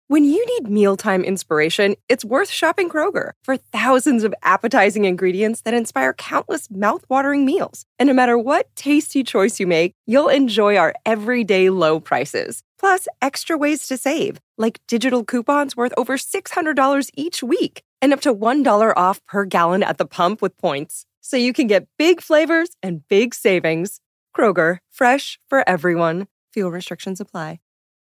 When you need mealtime inspiration, it's worth shopping Kroger for thousands of appetizing ingredients that inspire countless mouth-watering meals. And no matter what tasty choice you make, you'll enjoy our everyday low prices. Plus, extra ways to save, like digital coupons worth over $600 each week and up to $1 off per gallon at the pump with points. So you can get big flavors and big savings. Kroger, fresh for everyone. Fuel restrictions apply.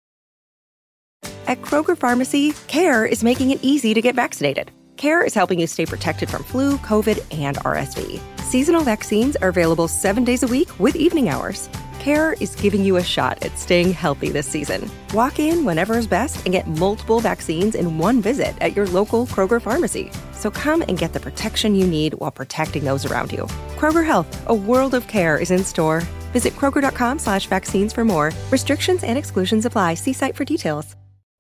At Kroger Pharmacy, CARE is making it easy to get vaccinated. CARE is helping you stay protected from flu, COVID, and RSV. Seasonal vaccines are available 7 days a week with evening hours. CARE is giving you a shot at staying healthy this season. Walk in whenever is best and get multiple vaccines in one visit at your local Kroger Pharmacy. So come and get the protection you need while protecting those around you. Kroger Health, a world of care is in store. Visit Kroger.com/vaccines for more. Restrictions and exclusions apply. See site for details.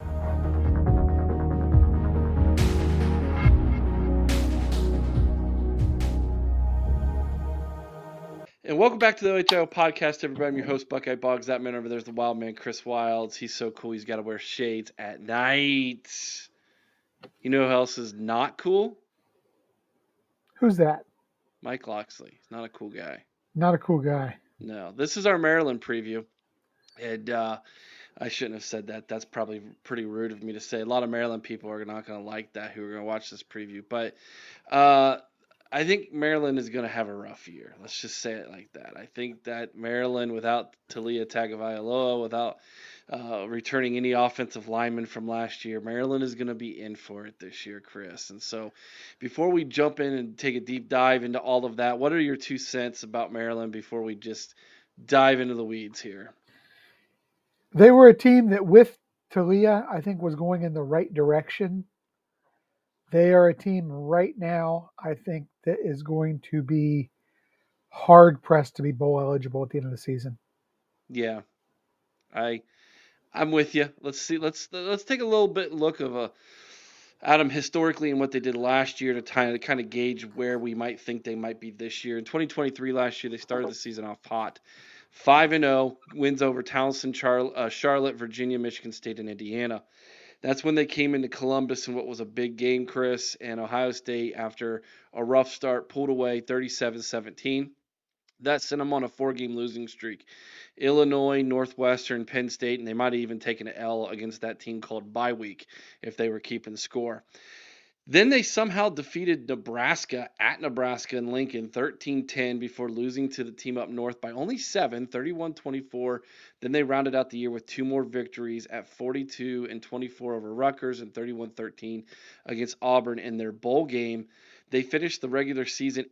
And welcome back to the OHIO podcast, everybody. I'm your host, Buckeye Boggs. That man over there is the wild man, Chris Wilds. He's so cool, he's got to wear shades at night. You know who else is not cool? Who's that? Mike Locksley. He's not a cool guy. Not a cool guy. No. This is our Maryland preview. And I shouldn't have said that. That's probably pretty rude of me to say. A lot of Maryland people are not going to like that who are going to watch this preview. But I think Maryland is going to have a rough year. Let's just say it like that. I think that Maryland, without Talia Tagovailoa, without returning any offensive linemen from last year, Maryland is going to be in for it this year, Chris. And so before we jump in and take a deep dive into all of that, what are your 2 cents about Maryland before we just dive into the weeds here? They were a team that with Talia, I think, was going in the right direction. They are a team right now, I think, that is going to be hard pressed to be bowl eligible at the end of the season. Yeah, I'm with you. Let's see. Let's take a little bit look of Adam historically and what they did last year to kind of gauge where we might think they might be this year. In 2023, last year they started the season off hot, 5-0, wins over Towson, Charlotte, Virginia, Michigan State, and Indiana. That's when they came into Columbus in what was a big game, Chris, and Ohio State, after a rough start, pulled away 37-17. That sent them on a 4-game losing streak. Illinois, Northwestern, Penn State, and they might have even taken an L against that team called Bye Week if they were keeping score. Then they somehow defeated Nebraska at Nebraska and Lincoln 13-10 before losing to the team up north by only 7, 31-24. Then they rounded out the year with 2 more victories at 42-24 over Rutgers and 31-13 against Auburn in their bowl game. They finished the regular season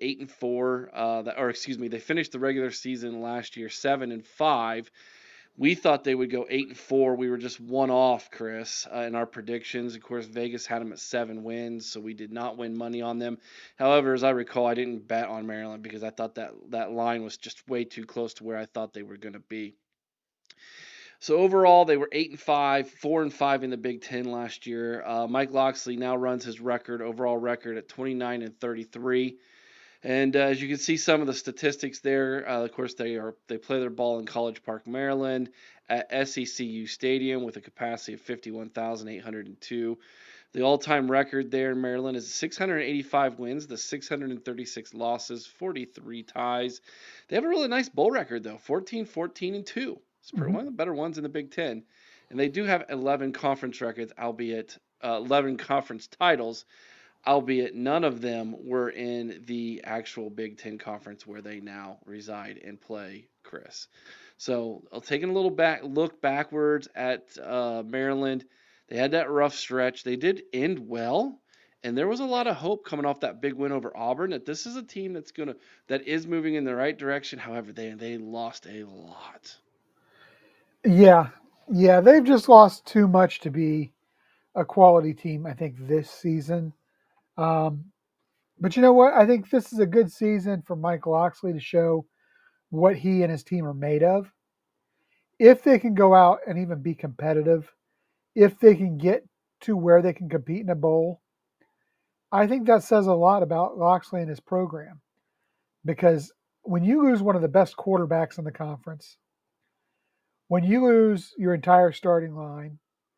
8-4. They finished the regular season last year 7-5. We thought they would go 8-4. We were just one off, Chris, in our predictions. Of course, Vegas had them at 7 wins, so we did not win money on them. However, as I recall, I didn't bet on Maryland because I thought that line was just way too close to where I thought they were going to be. So overall, they were 8-5, 4-5 in the Big Ten last year. Mike Locksley now runs his overall record at 29-33. And as you can see some of the statistics there, of course, they play their ball in College Park, Maryland, at SECU Stadium with a capacity of 51,802. The all-time record there in Maryland is 685 wins, the 636 losses, 43 ties. They have a really nice bowl record, though, 14-14-2. It's one of the better ones in the Big Ten. And they do have 11 conference records, albeit 11 conference titles, albeit none of them were in the actual Big Ten Conference where they now reside and play, Chris. So taking a little look backwards at Maryland, they had that rough stretch. They did end well, and there was a lot of hope coming off that big win over Auburn that this is a team that is moving in the right direction. However, they lost a lot. Yeah, they've just lost too much to be a quality team, I think, this season. But you know what? I think this is a good season for Mike Locksley to show what he and his team are made of. If they can go out and even be competitive, if they can get to where they can compete in a bowl, I think that says a lot about Locksley and his program. Because when you lose one of the best quarterbacks in the conference, when you lose your entire starting line,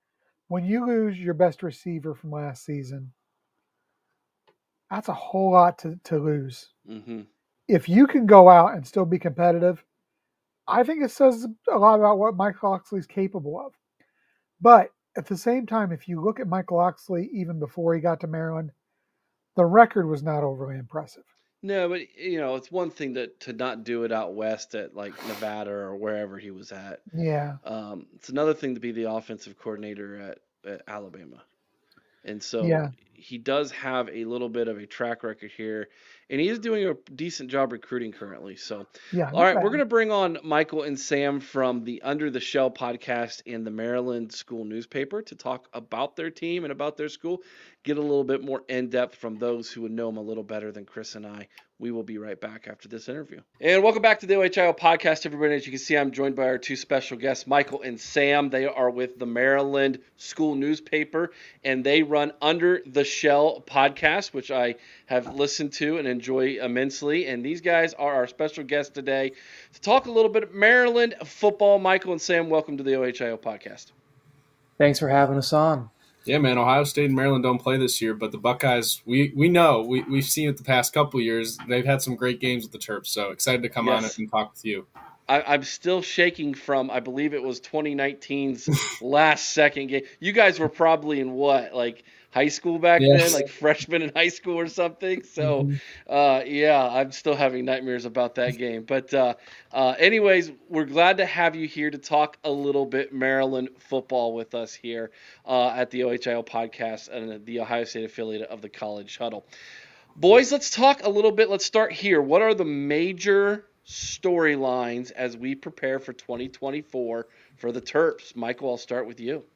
when you lose your best receiver from last season, that's a whole lot to lose. Mm-hmm. If you can go out and still be competitive, I think it says a lot about what Mike Locksley's capable of. But at the same time, if you look at Mike Locksley even before he got to Maryland, the record was not overly impressive. No, but it's one thing to not do it out west at like Nevada or wherever he was at. Yeah. It's another thing to be the offensive coordinator at Alabama. And so Yeah. he does have a little bit of a track record here, and he is doing a decent job recruiting currently. So, Yeah. all right, we're going to bring on Michael and Sam from the Under the Shell podcast and the Maryland School newspaper to talk about their team and about their school, get a little bit more in depth from those who would know them a little better than Chris and I. We will be right back after this interview. And welcome back to the OHIO podcast, everybody. As you can see, I'm joined by our two special guests, Michael and Sam. They are with the Maryland School newspaper, and they run Under the Shell podcast, which I have listened to and enjoy immensely. And these guys are our special guests today to talk a little bit of Maryland football. Michael and Sam, welcome to the OHIO podcast. Thanks for having us on. Yeah, man, Ohio State and Maryland don't play this year, but the Buckeyes, we know, we've seen it the past couple of years. They've had some great games with the Terps, so excited to come on and talk with you. I'm still shaking from, I believe it was 2019's last second game. You guys were probably in what, like high school back then, like freshmen in high school or something. So, yeah, I'm still having nightmares about that game. But anyways, we're glad to have you here to talk a little bit Maryland football with us here at the OHIO podcast and the Ohio State affiliate of the College Huddle. Boys, let's talk a little bit. Let's start here. What are the major storylines as we prepare for 2024 for the Terps? Michael, I'll start with you.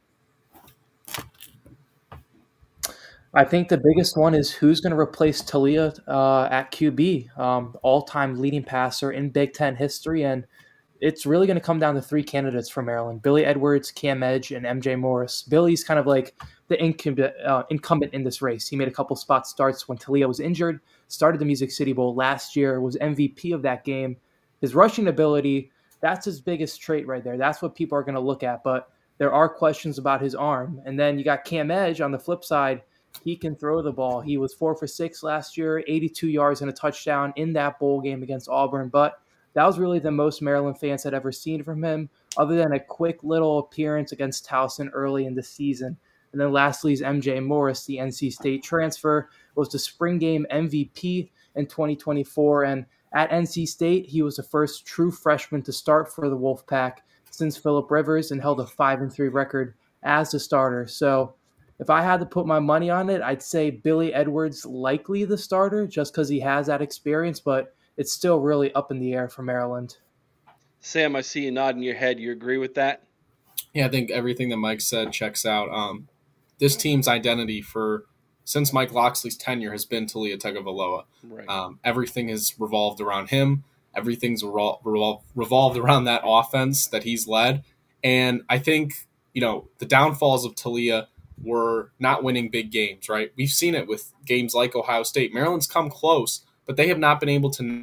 I think the biggest one is who's going to replace Taulia at QB, all-time leading passer in Big Ten history, and it's really going to come down to three candidates for Maryland: Billy Edwards, Cam Edge, and MJ Morris. Billy's kind of like the incumbent in this race. He made a couple spot starts when Taulia was injured, started the Music City Bowl last year, was MVP of that game. His rushing ability, that's his biggest trait right there. That's what people are going to look at, but there are questions about his arm. And then you got Cam Edge on the flip side. He can throw the ball. He was 4 for 6 last year, 82 yards and a touchdown in that bowl game against Auburn. But that was really the most Maryland fans had ever seen from him, other than a quick little appearance against Towson early in the season. And then lastly is MJ Morris, the NC State transfer, was the spring game MVP in 2024. And at NC State, he was the first true freshman to start for the Wolfpack since Phillip Rivers and held a 5-3 record as the starter. So if I had to put my money on it, I'd say Billy Edwards likely the starter just because he has that experience, but it's still really up in the air for Maryland. Sam, I see you nodding your head. You agree with that? Yeah, I think everything that Mike said checks out. This team's identity since Mike Locksley's tenure has been Taulia Tagovailoa. Right. Everything has revolved around him. Everything's revolved around that offense that he's led. And I think, the downfalls of Taulia were not winning big games, right? We've seen it with games like Ohio State. Maryland's come close, but they have not been able to.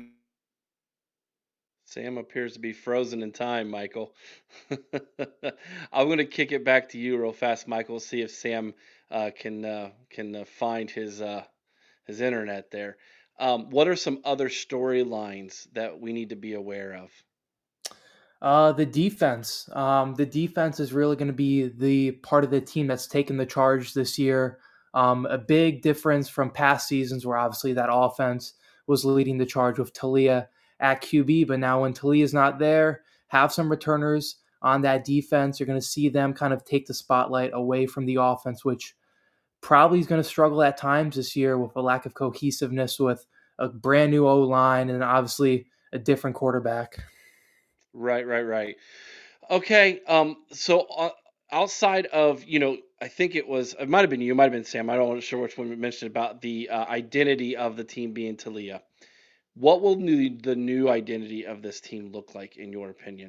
Sam appears to be frozen in time, Michael. I'm going to kick it back to you real fast, Michael, see if Sam can find his internet there. What are some other storylines that we need to be aware of? The defense. The defense is really going to be the part of the team that's taken the charge this year. A big difference from past seasons where obviously that offense was leading the charge with Taulia at QB, but now when Taulia's not there, have some returners on that defense. You're going to see them kind of take the spotlight away from the offense, which probably is going to struggle at times this year with a lack of cohesiveness with a brand new O-line and obviously a different quarterback. Right. Okay, so outside of, I think it might have been you, it might have been Sam, I don't know sure which one we mentioned about the identity of the team being Taulia. What will the new identity of this team look like, in your opinion?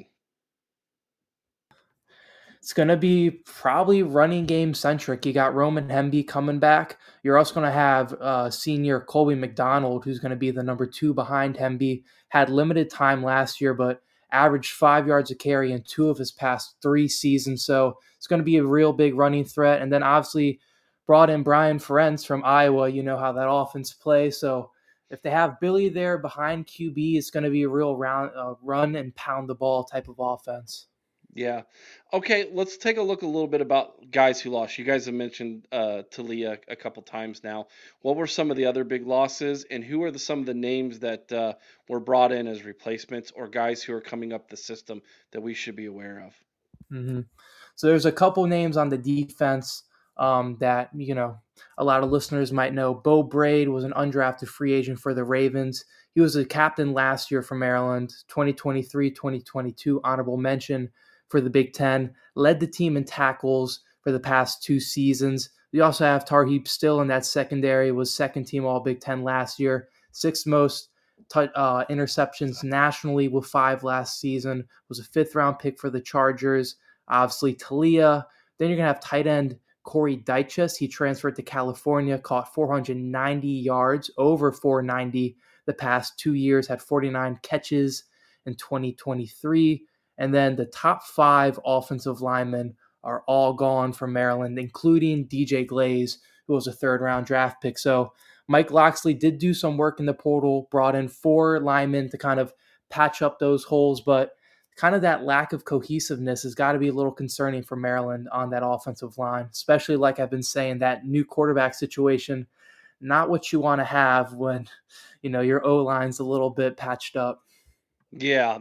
It's going to be probably running game centric. You got Roman Hemby coming back. You're also going to have senior Colby McDonald, who's going to be the number 2 behind Hemby. Had limited time last year, but averaged 5 yards a carry in 2 of his past 3 seasons. So it's going to be a real big running threat. And then obviously brought in Brian Ferentz from Iowa. You know how that offense plays. So if they have Billy there behind QB, it's going to be a real run and pound the ball type of offense. Yeah. Okay, let's take a look a little bit about guys who lost. You guys have mentioned Talia a couple times now. What were some of the other big losses, and who are some of the names that were brought in as replacements or guys who are coming up the system that we should be aware of? Mm-hmm. So there's a couple names on the defense that, a lot of listeners might know. Bo Braid was an undrafted free agent for the Ravens. He was a captain last year for Maryland, 2023, 2022, honorable mention for the Big Ten, led the team in tackles for the past 2 seasons. We also have Tarheeb Still in that secondary, was second team All Big Ten last year, 6th most interceptions nationally with 5 last season, was a 5th-round pick for the Chargers. Obviously, Talia. Then you're going to have tight end Corey Dyches. He transferred to California, caught 490 yards, over 490 the past 2 years, had 49 catches in 2023. And then the top 5 offensive linemen are all gone from Maryland, including DJ Glaze, who was a 3rd-round draft pick. So Mike Locksley did do some work in the portal, brought in 4 linemen to kind of patch up those holes, but kind of that lack of cohesiveness has got to be a little concerning for Maryland on that offensive line, especially like I've been saying, that new quarterback situation, not what you want to have when, your O-line's a little bit patched up. Yeah,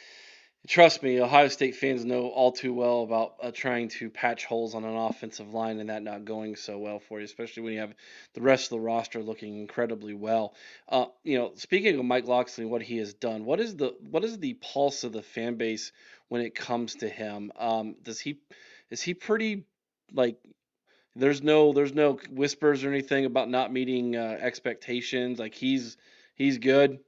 trust me, Ohio State fans know all too well about trying to patch holes on an offensive line and that not going so well for you, especially when you have the rest of the roster looking incredibly well. Speaking of Mike Locksley, what he has done, what is the pulse of the fan base when it comes to him? Is he pretty, like, there's no whispers or anything about not meeting expectations? Like, he's good.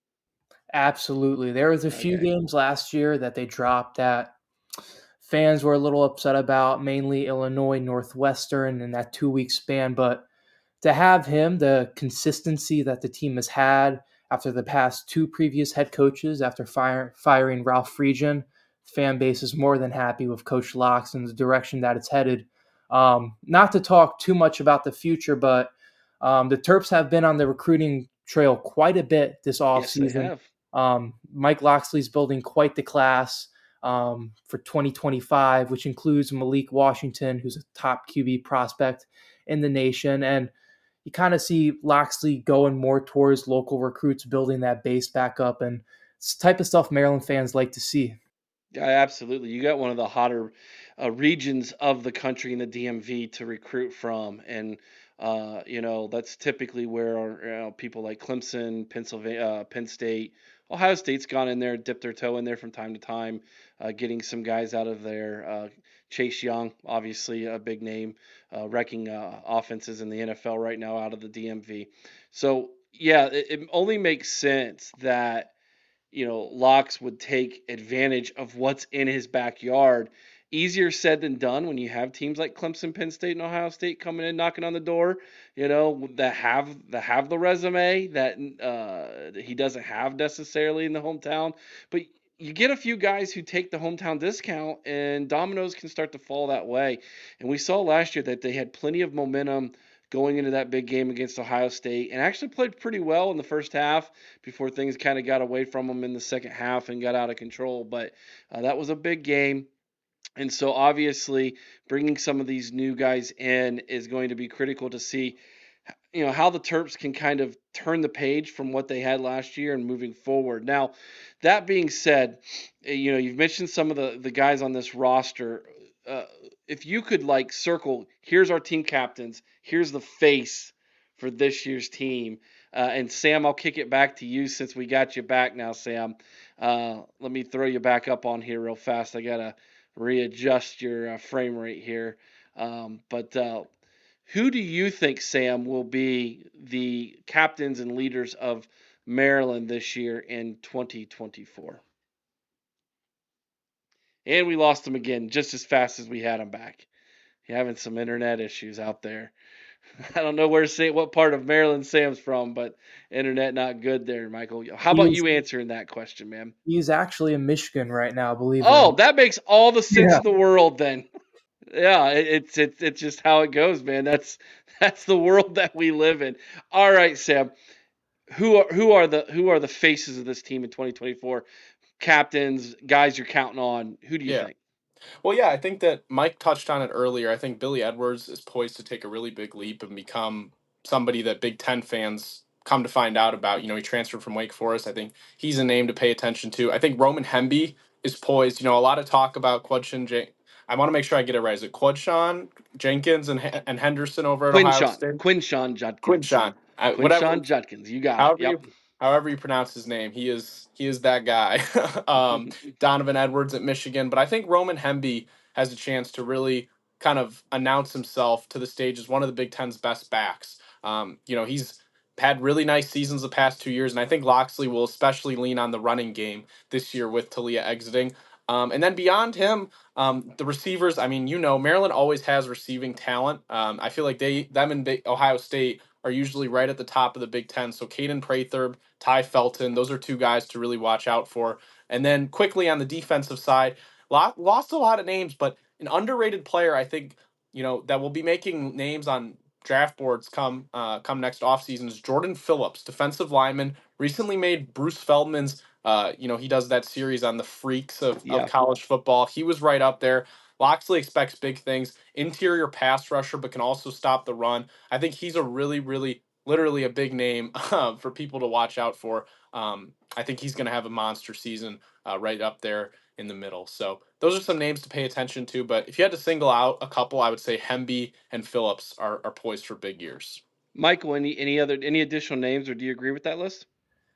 Absolutely. There was a few Okay. games last year that they dropped that fans were a little upset about, mainly Illinois, Northwestern in that 2-week span. But to have him, the consistency that the team has had after the past 2 previous head coaches, after firing Ralph Friedgen, fan base is more than happy with Coach Locks and the direction that it's headed. Not to talk too much about the future, but the Terps have been on the recruiting trail quite a bit this Yes, they offseason. have. Mike Locksley's building quite the class for 2025, which includes Malik Washington, who's a top QB prospect in the nation. And you kind of see Locksley going more towards local recruits, building that base back up. And it's the type of stuff Maryland fans like to see. Yeah, absolutely. You got one of the hotter regions of the country in the DMV to recruit from, and that's typically where people like Clemson, Pennsylvania, Penn State, Ohio State's gone in there, dipped their toe in there from time to time, getting some guys out of there. Chase Young, obviously a big name, wrecking offenses in the NFL right now out of the DMV. So yeah, it only makes sense that Locks would take advantage of what's in his backyard. Easier said than done when you have teams like Clemson, Penn State, and Ohio State coming in, knocking on the door, that have the resume that he doesn't have necessarily in the hometown. But you get a few guys who take the hometown discount, and dominoes can start to fall that way. And we saw last year that they had plenty of momentum going into that big game against Ohio State, and actually played pretty well in the first half before things kind of got away from them in the second half and got out of control. But that was a big game. And so obviously bringing some of these new guys in is going to be critical to see how the Terps can kind of turn the page from what they had last year and moving forward. Now, that being said, you've mentioned some of the guys on this roster. If you could circle, here's our team captains, here's the face for this year's team. And Sam, I'll kick it back to you since we got you back now, Sam. Let me throw you back up on here real fast. I got to readjust your frame rate here. But who do you think, Sam, will be the captains and leaders of Maryland this year in 2024? And we lost him again just as fast as we had him back. Having some internet issues out there. I don't know what part of Maryland Sam's from, but internet not good there, Michael. How about He's you answering that question, man? he's actually in Michigan right now, believe it or Oh, not. that makes all the sense Yeah. in the world then. Yeah, it's just how it goes, man. That's the world that we live in. All right, Sam. Who are the faces of this team in 2024? Captains, guys you're counting on. Who do you Yeah. think? Well, yeah, I think that Mike touched on it earlier. I think Billy Edwards is poised to take a really big leap and become somebody that Big Ten fans come to find out about. He transferred from Wake Forest. I think he's a name to pay attention to. I think Roman Hemby is poised. A lot of talk about I want to make sure I get it right. Is it Quadshawn Jenkins and Henderson over at Ohio State? Quinshawn Judkins. Quinshawn. Whatever. Quinshawn Judkins. You got it. However Yep. you however you pronounce his name, he is that guy. Donovan Edwards at Michigan, but I think Roman Hemby has a chance to really kind of announce himself to the stage as one of the Big Ten's best backs. He's had really nice seasons the past 2 years, and I think Loxley will especially lean on the running game this year with Talia exiting. And then beyond him, the receivers. I mean, Maryland always has receiving talent. I feel like them and Ohio State are usually right at the top of the Big Ten. So Caden Pratherb, Ty Felton, those are two guys to really watch out for. And then quickly on the defensive side, lost a lot of names, but an underrated player, I think, that will be making names on draft boards come next offseason is Jordan Phillips, defensive lineman, recently made Bruce Feldman's he does that series on the freaks of Yeah. college football. He was right up there. Loxley expects big things. Interior pass rusher, but can also stop the run. I think he's a really, really, literally a big name for people to watch out for. I think he's going to have a monster season right up there in the middle. So those are some names to pay attention to. But if you had to single out a couple, I would say Hemby and Phillips are poised for big years. Michael, any additional names, or do you agree with that list?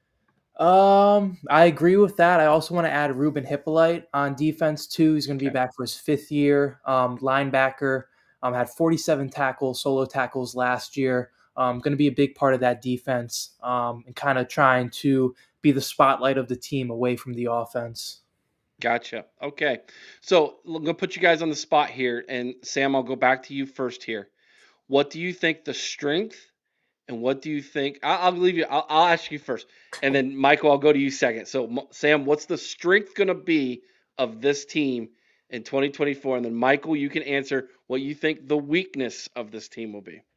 I agree with that. I also want to add Ruben Hippolyte on defense too. He's going to be back for his 5th year. Linebacker, had 47 solo tackles last year. Going to be a big part of that defense, and kind of trying to be the spotlight of the team away from the offense. Gotcha. Okay. So I'm going to put you guys on the spot here. And Sam, I'll go back to you first here. What do you think the strength and what do you think? I'll leave you. I'll ask you first. And then, Michael, I'll go to you second. So, Sam, what's the strength going to be of this team in 2024? And then, Michael, you can answer what you think the weakness of this team will be.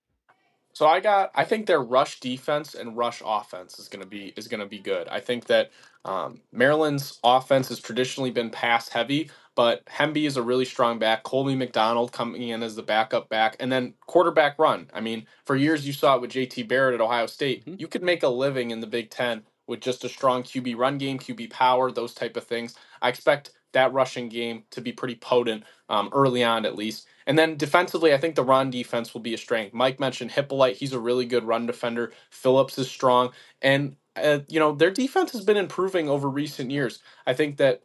So I think their rush defense and rush offense is gonna be good. I think that Maryland's offense has traditionally been pass heavy, but Hemby is a really strong back. Colby McDonald coming in as the backup back, and then quarterback run. I mean, for years you saw it with J.T. Barrett at Ohio State. Mm-hmm. You could make a living in the Big Ten with just a strong QB run game, QB power, those type of things. I expect that rushing game to be pretty potent early on, at least. And then defensively, I think the run defense will be a strength. Mike mentioned Hippolyte. He's a really good run defender. Phillips is strong. And, their defense has been improving over recent years. I think that,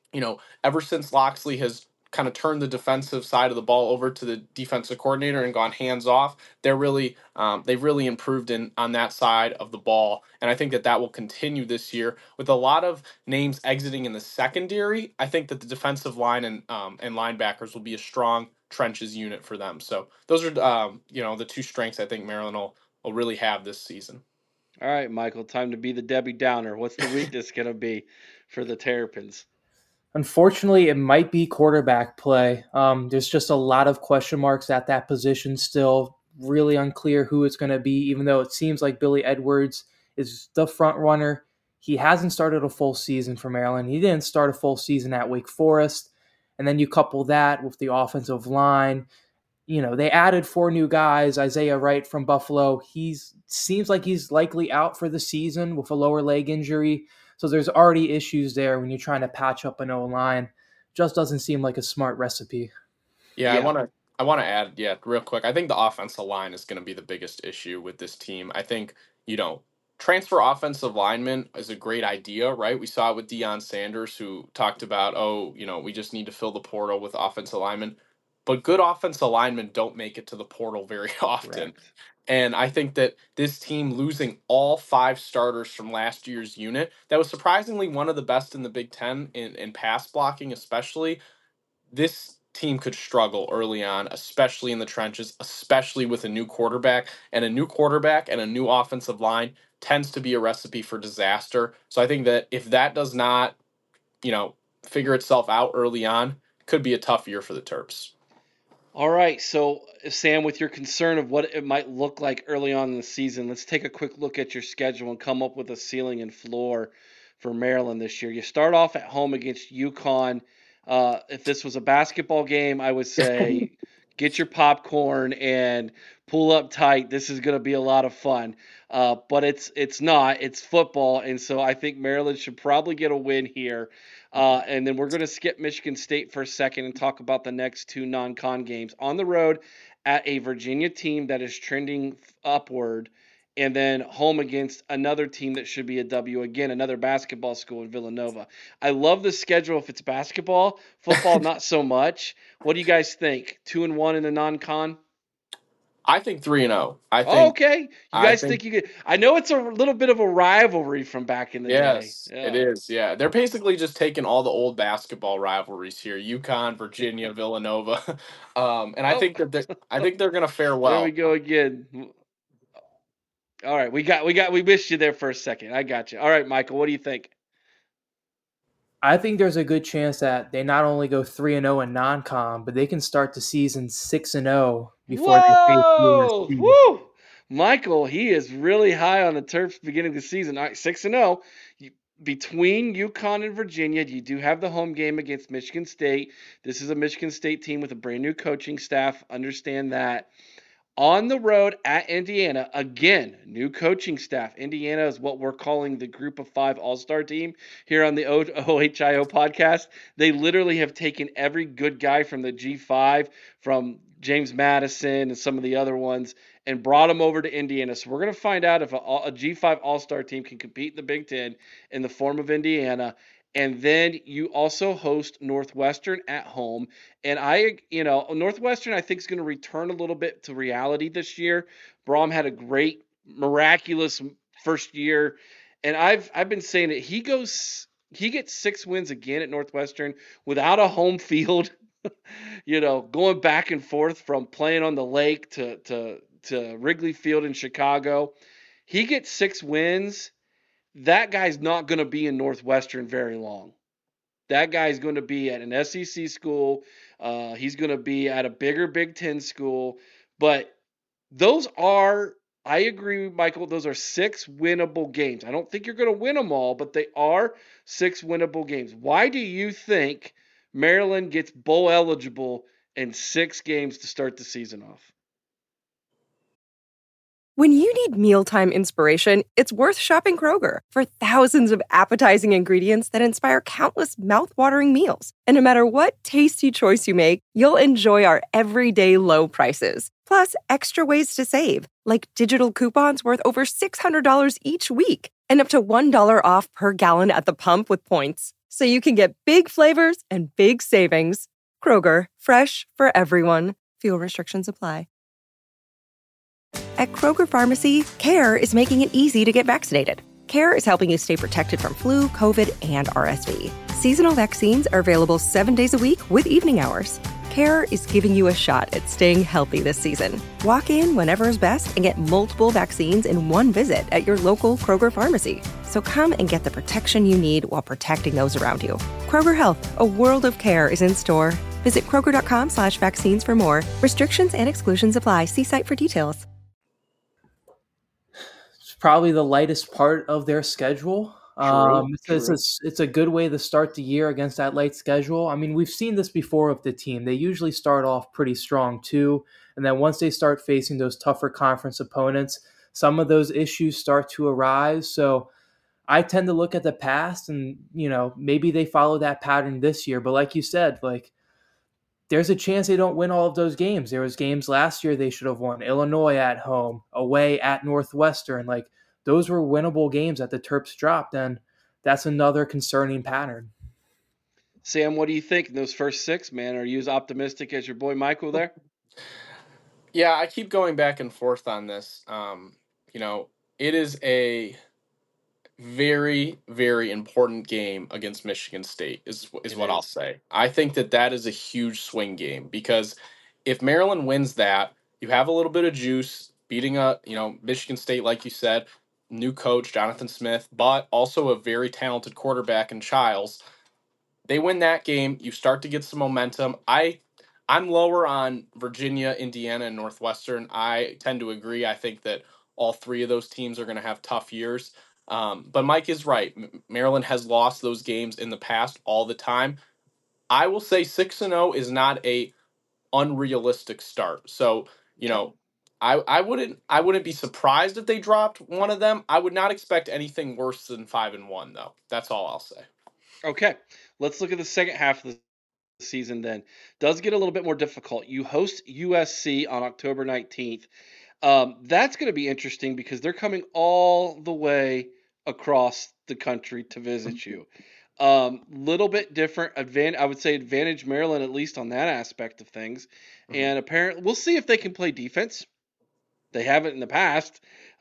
ever since Loxley has kind of turned the defensive side of the ball over to the defensive coordinator and gone hands off, they've really improved on that side of the ball, and I think that will continue this year with a lot of names exiting in the secondary. I think that the defensive line and linebackers will be a strong trenches unit for them. So those are the two strengths I think Maryland will really have this season. All right, Michael, time to be the Debbie Downer. What's the weakness going to be for the Terrapins? Unfortunately, it might be quarterback play. There's just a lot of question marks at that position still. Really unclear who it's going to be, even though it seems like Billy Edwards is the front runner. He hasn't started a full season for Maryland. He didn't start a full season at Wake Forest. And then you couple that with the offensive line. They added 4 new guys. Isaiah Wright from Buffalo. He seems like he's likely out for the season with a lower leg injury. So there's already issues there when you're trying to patch up an O-line. Just doesn't seem like a smart recipe. Yeah. I want to add, real quick. I think the offensive line is going to be the biggest issue with this team. I think, transfer offensive linemen is a great idea, right? We saw it with Deion Sanders, who talked about, we just need to fill the portal with offensive linemen. But good offensive linemen don't make it to the portal very often. Correct. And I think that this team losing all 5 starters from last year's unit, that was surprisingly one of the best in the Big Ten in pass blocking, especially. This team could struggle early on, especially in the trenches, especially with a new quarterback. And a new quarterback and a new offensive line tends to be a recipe for disaster. So I think that if that does not, figure itself out early on, could be a tough year for the Terps. All right, so Sam, with your concern of what it might look like early on in the season, let's take a quick look at your schedule and come up with a ceiling and floor for Maryland this year. You start off at home against UConn. If this was a basketball game, I would say get your popcorn and pull up tight. This is going to be a lot of fun. But it's not. It's football, and so I think Maryland should probably get a win here. And then we're going to skip Michigan State for a second and talk about the next two non-con games on the road at a Virginia team that is trending upward, and then home against another team that should be a W. Again, another basketball school in Villanova. I love the schedule if it's basketball. Football, not so much. What do you guys think? 2-1 in the non-con? I think 3-0. Okay. You guys think you could? I know it's a little bit of a rivalry from back in the day. Yes, it is. Yeah, they're basically just taking all the old basketball rivalries here: UConn, Virginia, Villanova, and I think they're going to fare well. There we go again. All right, we missed you there for a second. I got you. All right, Michael, what do you think? I think there's a good chance that they not only go 3-0 in non-con, but they can start the season 6-0 before they face USC. Woo! Michael, he is really high on the Terps beginning of the season. All right, 6-0. Between UConn and Virginia, you do have the home game against Michigan State. This is a Michigan State team with a brand new coaching staff. Understand that. On the road at Indiana, again, new coaching staff. Indiana is what we're calling the Group of Five All-Star team here on the OHIO podcast. They literally have taken every good guy from the G5, from James Madison and some of the other ones, and brought them over to Indiana. So we're going to find out if a G5 All-Star team can compete in the Big Ten in the form of Indiana. And then you also host Northwestern at home. And Northwestern, I think, is going to return a little bit to reality this year. Braum had a great, miraculous first year. And I've been saying it. He gets 6 wins again at Northwestern without a home field, going back and forth from playing on the lake to Wrigley Field in Chicago. He gets 6 wins. That guy's not going to be in Northwestern very long. That guy's going to be at an SEC school. He's going to be at a bigger Big Ten school. But I agree with Michael, those are 6 winnable games. I don't think you're going to win them all, but they are 6 winnable games. Why do you think Maryland gets bowl eligible in 6 games to start the season off? When you need mealtime inspiration, it's worth shopping Kroger for thousands of appetizing ingredients that inspire countless mouthwatering meals. And no matter what tasty choice you make, you'll enjoy our everyday low prices. Plus, extra ways to save, like digital coupons worth over $600 each week and up to $1 off per gallon at the pump with points. So you can get big flavors and big savings. Kroger, fresh for everyone. Fuel restrictions apply. At Kroger Pharmacy, CARE is making it easy to get vaccinated. CARE is helping you stay protected from flu, COVID, and RSV. Seasonal vaccines are available 7 days a week with evening hours. CARE is giving you a shot at staying healthy this season. Walk in whenever is best and get multiple vaccines in one visit at your local Kroger Pharmacy. So come and get the protection you need while protecting those around you. Kroger Health, a world of care, is in store. Visit Kroger.com/vaccines for more. Restrictions and exclusions apply. See site for details. Probably the lightest part of their schedule. True. It's a good way to start the year against that light schedule. I mean, we've seen this before with the team. They usually start off pretty strong too, and then once they start facing those tougher conference opponents, some of those issues start to arise. So I tend to look at the past and, maybe they follow that pattern this year. But like you said, there's a chance they don't win all of those games. There was games last year they should have won. Illinois at home, away at Northwestern. Those were winnable games that the Terps dropped, and that's another concerning pattern. Sam, what do you think in those first 6, man? Are you as optimistic as your boy Michael there? Yeah, I keep going back and forth on this. It is very, very important game against Michigan State is It what I'll is. say. I think that is a huge swing game because if Maryland wins that, you have a little bit of juice beating Michigan State, like you said, new coach Jonathan Smith, but also a very talented quarterback in Childs. They win that game, you start to get some momentum. I'm lower on Virginia, Indiana, and Northwestern. I tend to agree. I think that all three of those teams are going to have tough years. But Mike is right. Maryland has lost those games in the past all the time. I will say 6-0 is not a unrealistic start. So, you Okay. know, I wouldn't be surprised if they dropped one of them. I would not expect anything worse than 5-1 though. That's all I'll say. Okay. Let's look at the second half of the season then. Does get a little bit more difficult. You host USC on October 19th. That's going to be interesting because they're coming all the way across the country to visit you. Little bit different I would say advantage Maryland at least on that aspect of things. And apparently we'll see if they can play defense. They haven't in the past.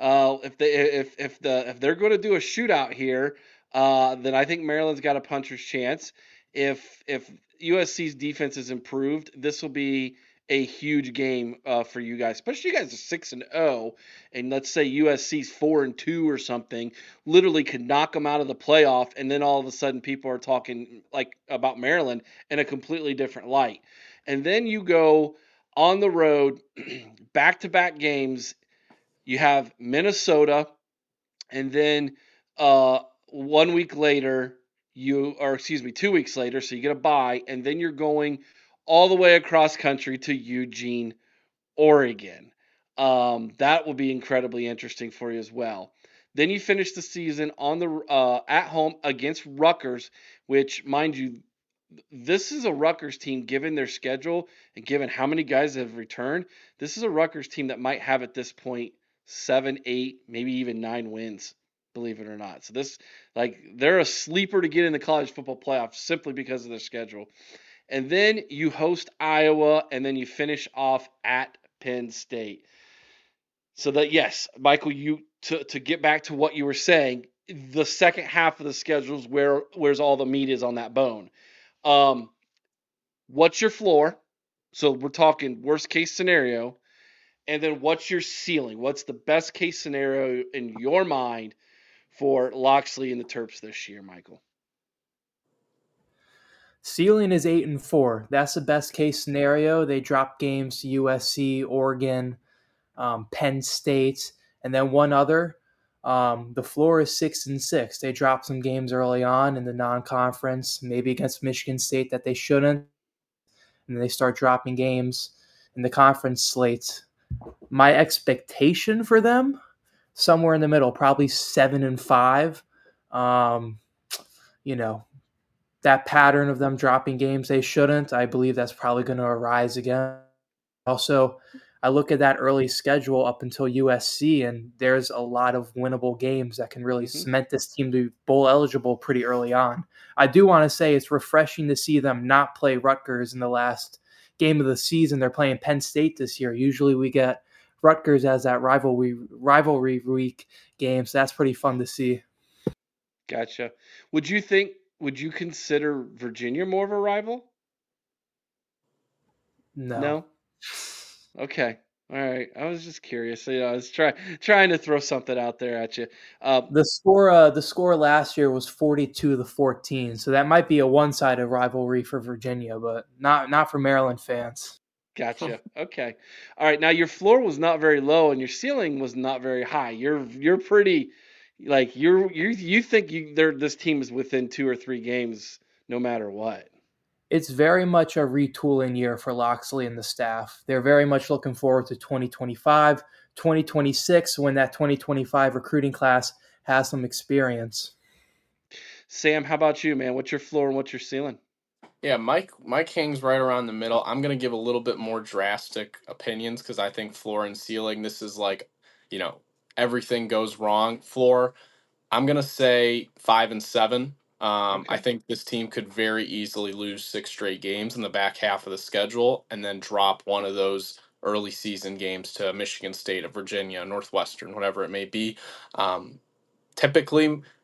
If they're going to do a shootout here, then I think Maryland's got a puncher's chance. If USC's defense is improved, this will be a huge game for you guys, especially you guys are 6-0, and let's say USC's 4-2 or something, literally could knock them out of the playoff, and then all of a sudden people are talking like about Maryland in a completely different light. And then you go on the road, back-to-back games. You have Minnesota, and then 1 week later, 2 weeks later, so you get a bye, and then you're going all the way across country to Eugene, Oregon. That will be incredibly interesting for you as well. Then you finish the season on the at home against Rutgers, which, mind you, this is a Rutgers team, given their schedule and given how many guys have returned. This is a Rutgers team that might have at this point 7, 8, maybe even 9 wins, believe it or not. So they're a sleeper to get in the college football playoffs simply because of their schedule. And then you host Iowa, and then you finish off at Penn State. So that, yes, Michael, to get back to what you were saying, the second half of the schedule is where's all the meat is on that bone. What's your floor? So we're talking worst case scenario. And then what's your ceiling? What's the best case scenario in your mind for Locksley and the Terps this year, Michael? Ceiling is 8-4. That's the best case scenario. They drop games to USC, Oregon, Penn State, and then one other. The floor is 6-6. They dropped some games early on in the non-conference, maybe against Michigan State that they shouldn't, and they start dropping games in the conference slate. My expectation for them, somewhere in the middle, probably 7-5. That pattern of them dropping games they shouldn't, I believe that's probably going to arise again. Also, I look at that early schedule up until USC, and there's a lot of winnable games that can really cement this team to be bowl eligible pretty early on. I do want to say it's refreshing to see them not play Rutgers in the last game of the season. They're playing Penn State this year. Usually we get Rutgers as that rivalry week game, so that's pretty fun to see. Gotcha. Would you consider Virginia more of a rival? No. Okay. All right. I was just curious. I was trying to throw something out there at you. The score last year was 42-14, so that might be a one-sided rivalry for Virginia, but not for Maryland fans. Gotcha. Okay. All right. Now your floor was not very low, and your ceiling was not very high. You're pretty, like you think this team is within 2 or 3 games no matter what. It's very much a retooling year for Locksley and the staff. They're very much looking forward to 2025, 2026, when that 2025 recruiting class has some experience. Sam, how about you, man? What's your floor and what's your ceiling? Yeah, Mike hangs right around the middle. I'm gonna give a little bit more drastic opinions because I think floor and ceiling. This is like, everything goes wrong. Floor, I'm gonna say 5-7. I Okay. think this team could very easily lose 6 straight games in the back half of the schedule and then drop one of those early season games to Michigan State, or Virginia, Northwestern, whatever it may be. Typically,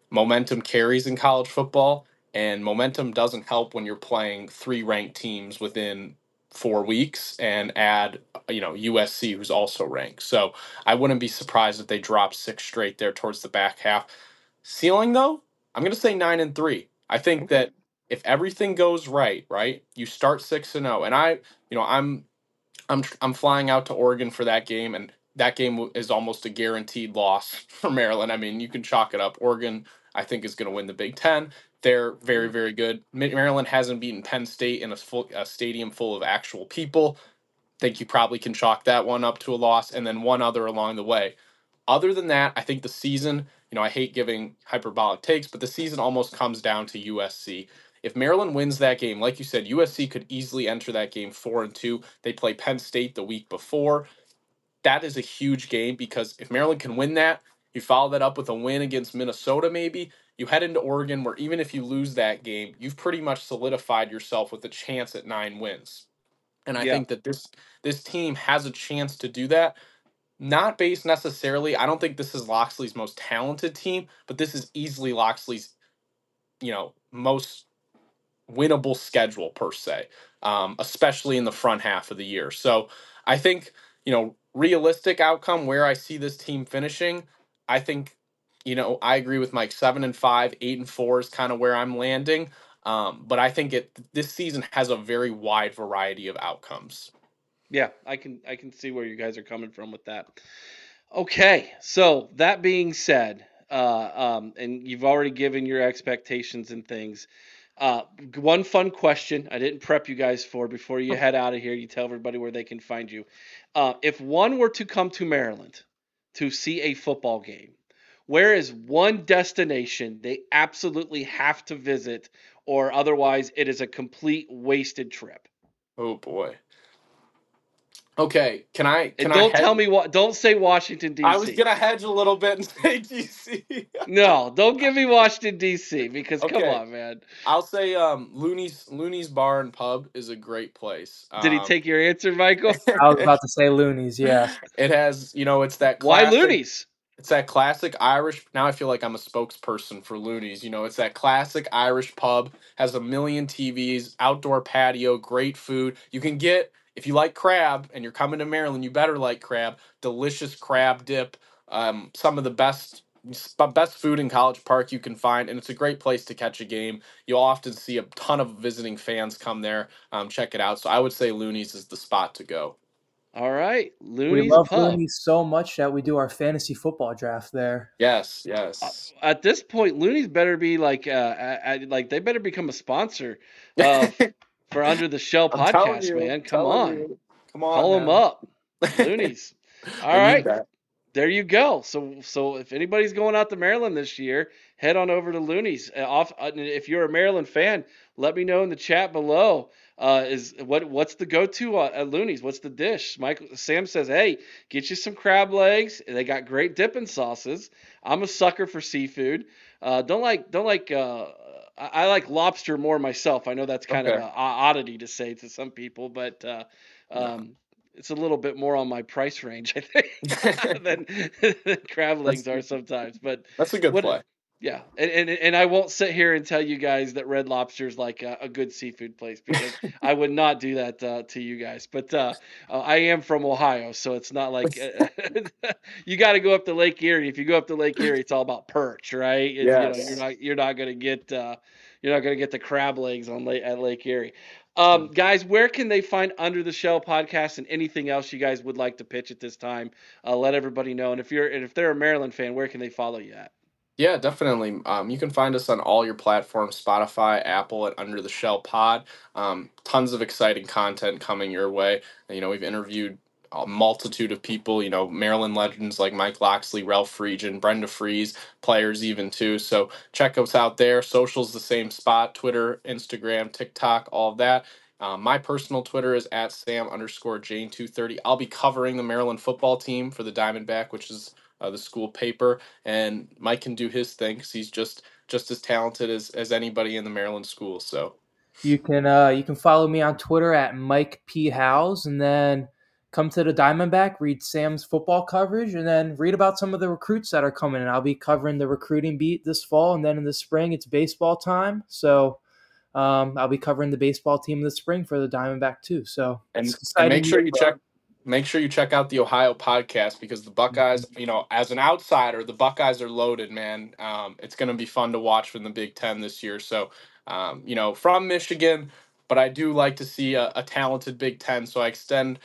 momentum carries in college football, and momentum doesn't help when you're playing 3 ranked teams within 4 weeks and add, USC, who's also ranked. So I wouldn't be surprised if they drop 6 straight there towards the back half. Ceiling, though, I'm going to say 9-3. I think that if everything goes right, you start 6-0, and I'm flying out to Oregon for that game, and that game is almost a guaranteed loss for Maryland. I mean, you can chalk it up. Oregon, I think, is going to win the Big Ten. They're very, very good. Maryland hasn't beaten Penn State in a stadium full of actual people. I think you probably can chalk that one up to a loss, and then one other along the way. Other than that, I think the season, I hate giving hyperbolic takes, but the season almost comes down to USC. If Maryland wins that game, like you said, USC could easily enter that game 4-2. They play Penn State the week before. That is a huge game because if Maryland can win that, you follow that up with a win against Minnesota maybe, you head into Oregon where even if you lose that game, you've pretty much solidified yourself with a chance at 9 wins. And I think that this team has a chance to do that. Not based necessarily, I don't think this is Loxley's most talented team, but this is easily Loxley's, most winnable schedule per se, especially in the front half of the year. So I think, realistic outcome where I see this team finishing, I think, I agree with Mike. 7-5, 8-4 is kind of where I'm landing. But I think this season has a very wide variety of outcomes. Yeah, I can see where you guys are coming from with that. Okay, so that being said, and you've already given your expectations and things. One fun question I didn't prep you guys for before you head out of here. You tell everybody where they can find you. If one were to come to Maryland to see a football game, where is one destination they absolutely have to visit, or otherwise it is a complete wasted trip? Oh boy. Okay, don't say Washington, D.C. I was going to hedge a little bit and say D.C. No, don't give me Washington, D.C. because come on, man. I'll say Looney's Bar and Pub is a great place. Did he take your answer, Michael? I was about to say Looney's, yeah. It has, it's that classic. Why Looney's? It's that classic Irish. Now I feel like I'm a spokesperson for Looney's. It's that classic Irish pub, has a million TVs, outdoor patio, great food. You can get, if you like crab and you're coming to Maryland, you better like crab. Delicious crab dip. Some of the best food in College Park you can find, and it's a great place to catch a game. You'll often see a ton of visiting fans come there. Check it out. So I would say Looney's is the spot to go. All right, Looney's We love Pub. Looney's so much that we do our fantasy football draft there. Yes. At this point, Looney's better be like they better become a sponsor for Under the Shell podcast, man. Come on, call them up, Looney's. All right, there you go. So if anybody's going out to Maryland this year, head on over to Looney's. If you're a Maryland fan, let me know in the chat below. What's the go-to at Looney's? What's the dish? Sam says, hey, get you some crab legs. They got great dipping sauces. I'm a sucker for seafood. I like lobster more myself. I know that's kind of an oddity to say to some people, but it's a little bit more on my price range, I think, than crab legs are sometimes. But that's a good play. Yeah, and I won't sit here and tell you guys that Red Lobster is like a good seafood place, because I would not do that to you guys. But I am from Ohio, so it's not like you got to go up to Lake Erie. If you go up to Lake Erie, it's all about perch, right? Yes. You're not gonna get the crab legs at Lake Erie. Guys, where can they find Under the Shell podcast and anything else you guys would like to pitch at this time? Let everybody know. And if they're a Maryland fan, where can they follow you at? Yeah, definitely. You can find us on all your platforms, Spotify, Apple, at Under the Shell Pod. Tons of exciting content coming your way. We've interviewed a multitude of people, Maryland legends like Mike Loxley, Ralph Friedgen, Brenda Fries, players even too. So check us out there. Social's the same spot, Twitter, Instagram, TikTok, all of that. My personal Twitter is at Sam_Jane230. I'll be covering the Maryland football team for the Diamondback, which is the school paper, and Mike can do his thing because he's just as talented as anybody in the Maryland school. So you can follow me on Twitter at Mike P. Howes, and then come to the Diamondback, read Sam's football coverage, and then read about some of the recruits that are coming in. I'll be covering the recruiting beat this fall, and then in the spring it's baseball time. So I'll be covering the baseball team this spring for the Diamondback too. So And it's exciting. make sure you check out the Ohio podcast, because the Buckeyes, as an outsider, the Buckeyes are loaded, man. It's going to be fun to watch from the Big Ten this year. So, from Michigan, but I do like to see a talented Big Ten. So I extend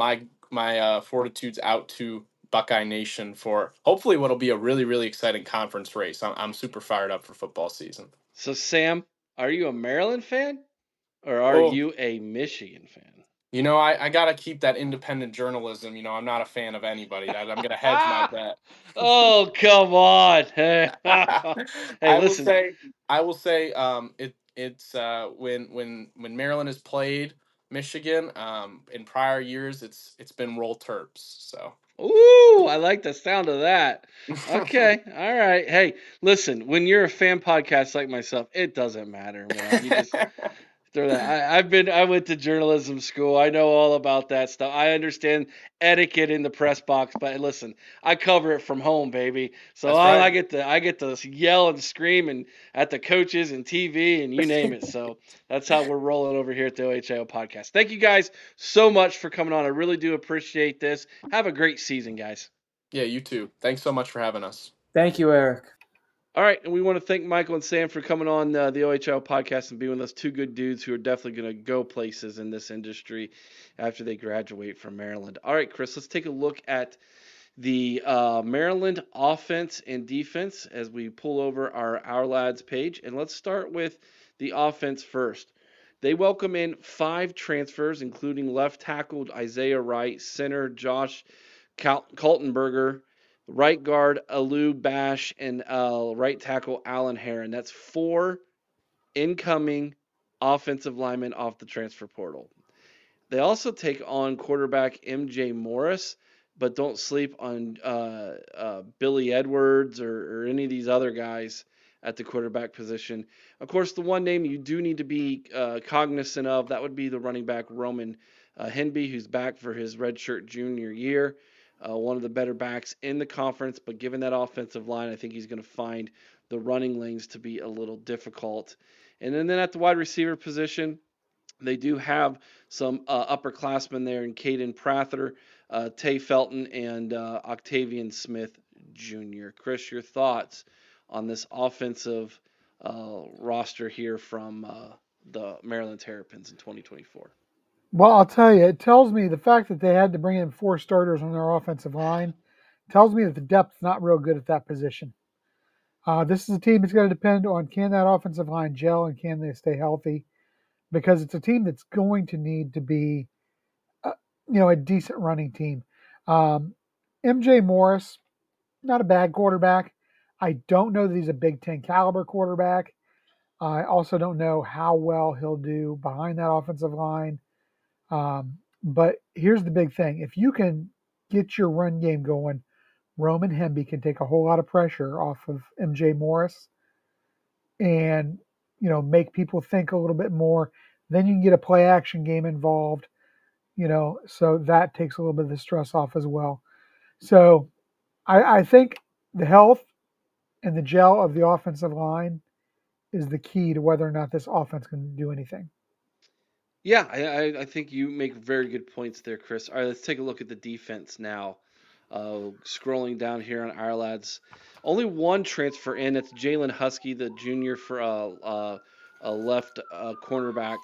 my fortitudes out to Buckeye Nation for hopefully what'll be a really, really exciting conference race. I'm super fired up for football season. So, Sam, are you a Maryland fan or are Oh. you a Michigan fan? I got to keep that independent journalism. I'm not a fan of anybody. I'm going to hedge my bet. Oh, come on. Hey, I listen. will say it's when Maryland has played Michigan in prior years, it's been roll terps. So. Ooh, I like the sound of that. Okay, all right. Hey, listen, when you're a fan podcast like myself, it doesn't matter, man. You just throw that. I went to journalism school. I know all about that stuff. I understand etiquette in the press box, but listen, I cover it from home, baby. So That's right. I get to yell and scream and at the coaches and TV and you name it. So that's how we're rolling over here at the OHIO podcast. Thank you guys so much for coming on. I really do appreciate this. Have a great season, guys. Yeah, you too. Thanks so much for having us. Thank you, Eric. All right, and we want to thank Michael and Sam for coming on the OHL podcast and being with us. Two good dudes who are definitely going to go places in this industry after they graduate from Maryland. All right, Chris, let's take a look at the Maryland offense and defense as we pull over our Lads page. And let's start with the offense first. They welcome in 5 transfers, including left tackle Isaiah Wright, center Josh Kaltenberger, right guard Alu Bash, and right tackle Alan Heron. That's 4 incoming offensive linemen off the transfer portal. They also take on quarterback MJ Morris, but don't sleep on Billy Edwards or any of these other guys at the quarterback position. Of course, the one name you do need to be cognizant of, that would be the running back Roman Henby, who's back for his redshirt junior year. One of the better backs in the conference, but given that offensive line, I think he's going to find the running lanes to be a little difficult. And then at the wide receiver position, they do have some upperclassmen there in Caden Prather, Tay Felton, and Octavian Smith Jr. Chris, your thoughts on this offensive roster here from the Maryland Terrapins in 2024? Well, I'll tell you, it tells me the fact that they had to bring in 4 starters on their offensive line tells me that the depth's not real good at that position. This is a team that's going to depend on, can that offensive line gel and can they stay healthy? Because it's a team that's going to need to be, a decent running team. MJ Morris, not a bad quarterback. I don't know that he's a Big Ten caliber quarterback. I also don't know how well he'll do behind that offensive line. But here's the big thing. If you can get your run game going, Roman Henby can take a whole lot of pressure off of MJ Morris and, make people think a little bit more. Then you can get a play action game involved, so that takes a little bit of the stress off as well. So I think the health and the gel of the offensive line is the key to whether or not this offense can do anything. Yeah, I think you make very good points there, Chris. All right, let's take a look at the defense now. Scrolling down here on our Lads, only one transfer in. It's Jalen Husky, the junior for a left cornerback.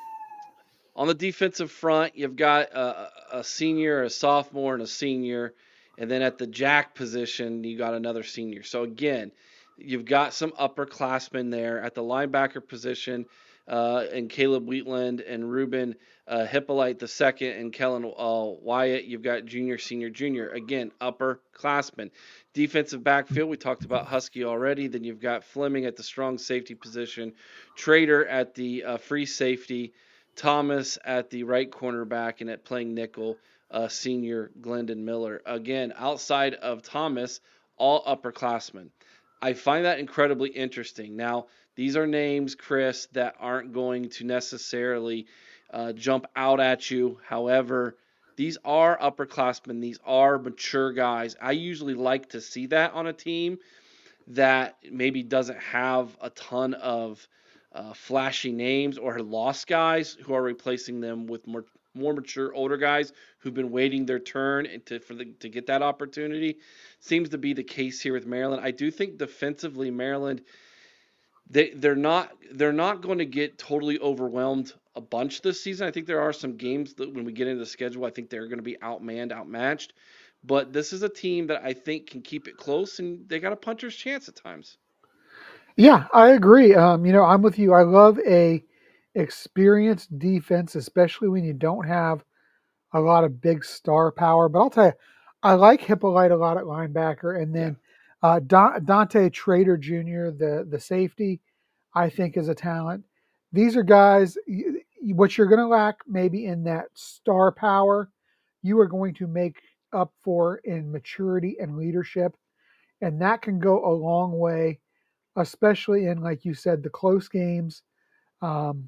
On the defensive front, you've got a senior, a sophomore, and a senior. And then at the jack position, you got another senior. So again, you've got some upperclassmen there. At the linebacker position, and Caleb Wheatland and Ruben Hippolyte II and Kellen Wyatt, you've got junior, senior, junior. Again, upperclassmen. Defensive backfield, we talked about Husky already. Then you've got Fleming at the strong safety position, Trader at the free safety, Thomas at the right cornerback, and at playing nickel, senior Glendon Miller. Again, outside of Thomas, all upperclassmen. I find that incredibly interesting. Now, these are names, Chris, that aren't going to necessarily jump out at you. However, These are upperclassmen. These are mature guys. I usually like to see that on a team that maybe doesn't have a ton of flashy names or lost guys who are replacing them with more mature older guys who've been waiting their turn and to get that opportunity. Seems to be the case here with Maryland. I do think defensively Maryland they're not going to get totally overwhelmed a bunch this season. I think there are some games that when we get into the schedule, I think they're going to be outmanned, outmatched. But this is a team that I think can keep it close, and they got a puncher's chance at times. Yeah, I agree. I'm with you. I love a experienced defense, especially when you don't have a lot of big star power. But I'll tell you, I like Hippolyte a lot at linebacker, and Yeah. then Dante Trader Jr., the safety, I think is a talent. These are guys. What you're going to lack maybe in that star power, you are going to make up for in maturity and leadership, and that can go a long way, especially in, like you said, the close games. Um,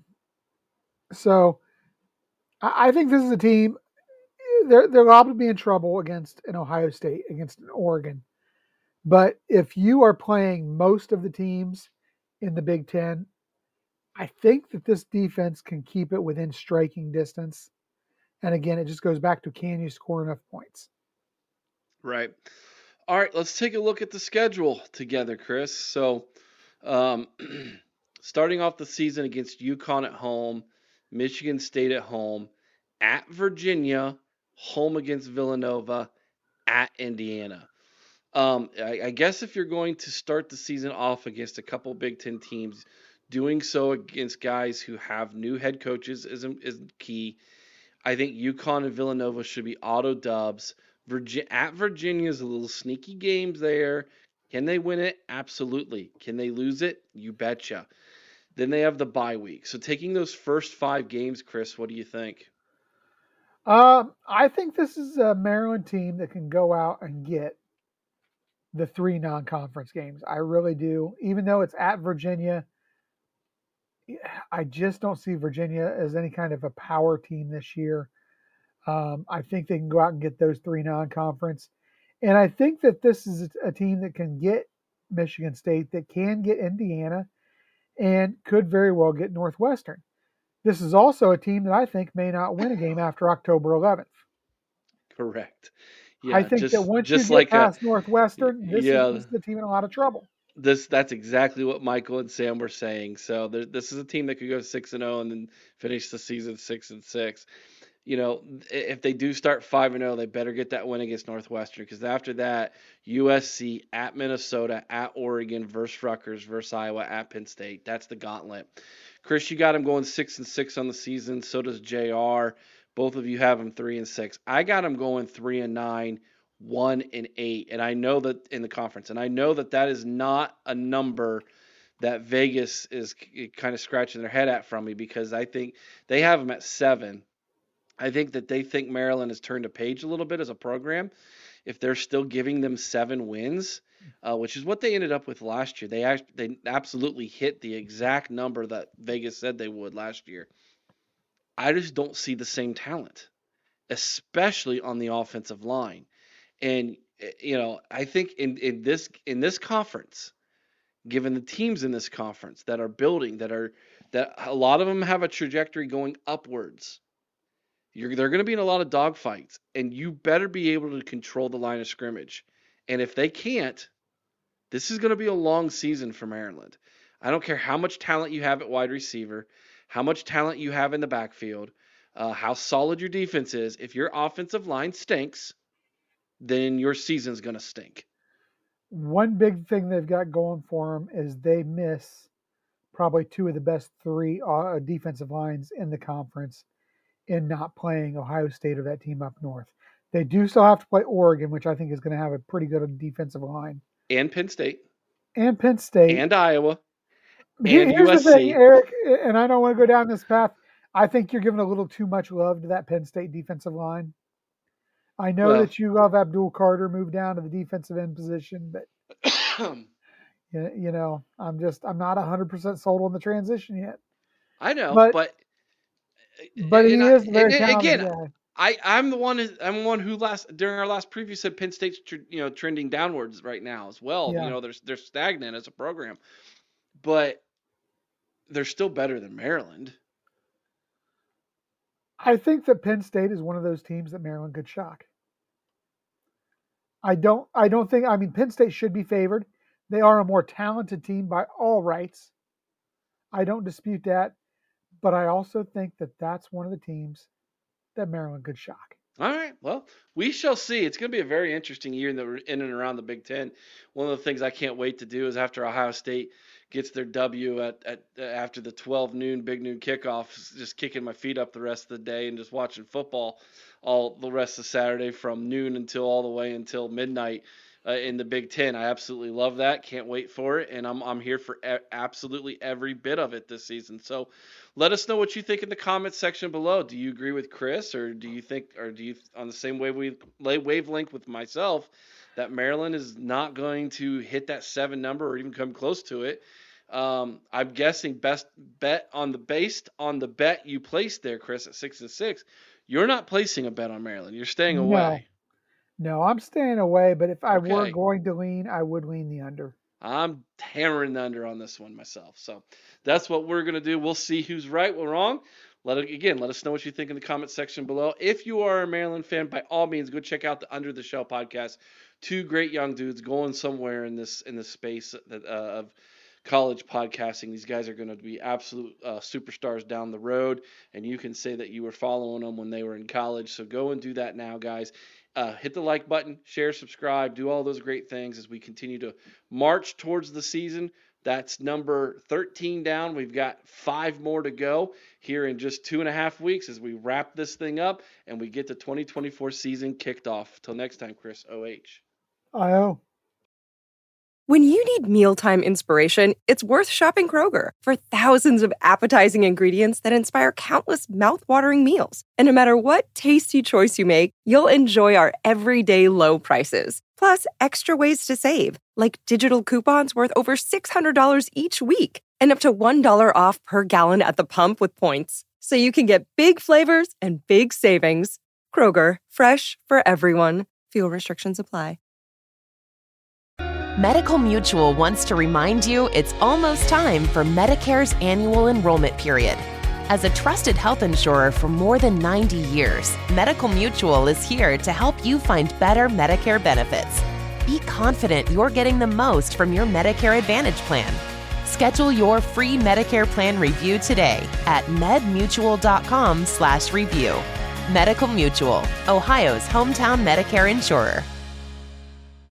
so I think this is a team. They're liable to be in trouble against an Ohio State, against an Oregon. But if you are playing most of the teams in the Big Ten, I think that this defense can keep it within striking distance. And again, it just goes back to, can you score enough points? Right. All right, let's take a look at the schedule together, Chris. So, um, starting off the season against UConn at home, Michigan State at home, at Virginia, home against Villanova, at Indiana. I guess if you're going to start the season off against a couple Big Ten teams, doing so against guys who have new head coaches is key. I think UConn and Villanova should be auto dubs. At Virginia is a little sneaky games there. Can they win it? Absolutely. Can they lose it? You betcha. Then they have the bye week. So taking those first 5 games, Chris, what do you think? I think this is a Maryland team that can go out and get the 3 non-conference games. I really do. Even though it's at Virginia, I just don't see Virginia as any kind of a power team this year. I think they can go out and get those 3 non-conference, and I think that this is a team that can get Michigan State, that can get Indiana, and could very well get Northwestern. This is also a team that I think may not win a game after October 11th. Correct. I Yeah, think that once you just get like past Northwestern, yeah, this is a team in a lot of trouble. that's exactly what Michael and Sam were saying. So this is a team that could go 6-0 and then finish the season 6-6. If they do start 5-0, they better get that win against Northwestern, because after that, USC at Minnesota, at Oregon, versus Rutgers, versus Iowa, at Penn State. That's the gauntlet. Chris, you got him going 6-6 on the season. So does JR. Both of you have him 3-6. I got him going 3-9, 1-8, and I know that in the conference, and I know that is not a number that Vegas is kind of scratching their head at from me, because I think they have them at 7. I think that they think Maryland has turned a page a little bit as a program. If they're still giving them 7 wins, which is what they ended up with last year, they absolutely hit the exact number that Vegas said they would last year. I just don't see the same talent, especially on the offensive line. And I think in this conference, given the teams in this conference that are building, that a lot of them have a trajectory going upwards. They're going to be in a lot of dogfights, and you better be able to control the line of scrimmage. And if they can't, this is going to be a long season for Maryland. I don't care how much talent you have at wide receiver, how much talent you have in the backfield, how solid your defense is. If your offensive line stinks, then your season's going to stink. One big thing they've got going for them is they miss probably 2 of the best 3 defensive lines in the conference in not playing Ohio State or that team up north. They do still have to play Oregon, which I think is going to have a pretty good defensive line. And Penn State. And Penn State. And Iowa. And Here's USC. the thing, Eric, and I don't want to go down this path. I think you're giving a little too much love to that Penn State defensive line. I know that you love Abdul Carter, moved down to the defensive end position, but I'm not 100% sold on the transition yet. I know, but he is a very talented again, guy. I'm the one who during our last preview said Penn State's trending downwards right now as well. Yeah. They're stagnant as a program, but they're still better than Maryland. I think that Penn State is one of those teams that Maryland could shock. I don't think. I mean, Penn State should be favored. They are a more talented team by all rights. I don't dispute that, but I also think that that's one of the teams that Maryland could shock. All right. Well, we shall see. It's going to be a very interesting year in and around the Big Ten. One of the things I can't wait to do is after Ohio State gets their W after the 12 noon, big noon kickoff, just kicking my feet up the rest of the day and just watching football all the rest of Saturday from noon all the way until midnight in the Big Ten. I absolutely love that. Can't wait for it, and I'm here for absolutely every bit of it this season. So let us know what you think in the comments section below. Do you agree with Chris, or do you on the same wavelength with myself that Maryland is not going to hit that 7 number or even come close to it? I'm guessing best bet based on the bet you placed there, Chris, at 6-6. You're not placing a bet on Maryland. You're staying away. No, I'm staying away, but if I were going to lean, I would lean the under. I'm hammering the under on this one myself. So that's what we're going to do. We'll see who's right or wrong. Let us know what you think in the comment section below. If you are a Maryland fan, by all means, go check out the Under the Shell podcast. 2 great young dudes going somewhere in this space of college podcasting. These guys are going to be absolute superstars down the road, and you can say that you were following them when they were in college. So go and do that now, guys. Hit the like button, share, subscribe, do all those great things as we continue to march towards the season. That's number 13 down. We've got 5 more to go here in just 2.5 weeks as we wrap this thing up and we get the 2024 season kicked off. Till next time, Chris, OH. I-O. When you need mealtime inspiration, it's worth shopping Kroger for thousands of appetizing ingredients that inspire countless mouth-watering meals. And no matter what tasty choice you make, you'll enjoy our everyday low prices. Plus, extra ways to save, like digital coupons worth over $600 each week and up to $1 off per gallon at the pump with points. So you can get big flavors and big savings. Kroger, fresh for everyone. Fuel restrictions apply. Medical Mutual wants to remind you it's almost time for Medicare's annual enrollment period. As a trusted health insurer for more than 90 years, Medical Mutual is here to help you find better Medicare benefits. Be confident you're getting the most from your Medicare Advantage plan. Schedule your free Medicare plan review today at medmutual.com/review. Medical Mutual, Ohio's hometown Medicare insurer.